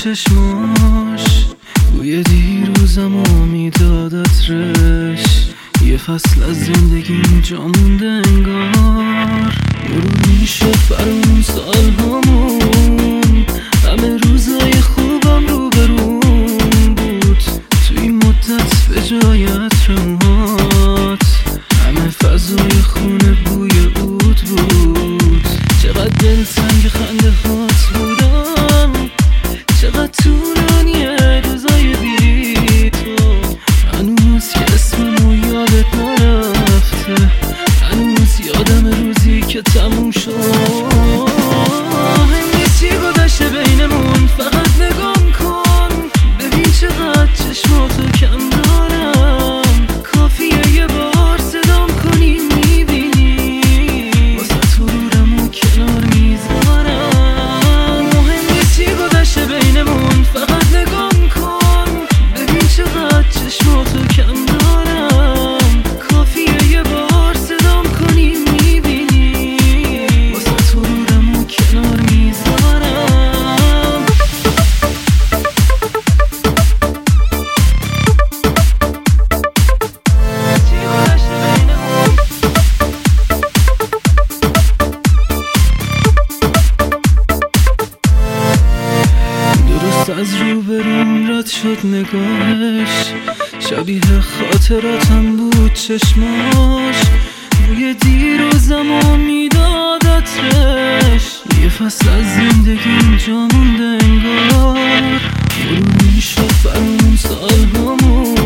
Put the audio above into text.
چشماش بوی دیروزمو میداد عطرش. یه فصل از زندگیم جا مونده انگار، مرور میشه فرامون سالهامون. همه روزای خوبم روبروم بود، توی این مدت به جای عطر موهات همه فضای خونه بوی عود بود. چقدر دلتنگ خنده هات بودم، چقدر طولانیه روزای بی تو. هنوز که اسممو یادت نرفته، هنوز یادم روزی که تموم شد. چی گذشته بینمون، فقط نگام کن ببین چقدر چشماتو کم دارم. کافیه یه بار صدام کنی میبینی، واسه تو رورمو کنار میذارم. مهم نیست چی گذشته بینمون، فقط نگام کن ببین چقدر چشماتو کم دارم. کافیه یه بار صدام کنی میبینی، واسه تو رورمو کنار میذارم. درست از روبروم رد شد نگاهش، شبیه خاطراتم بود چشماش. بوی دیروزمو میداد عطرش. یه فصل از زندگیم جا مونده انگار، مرور میشد فرامون سالهامون.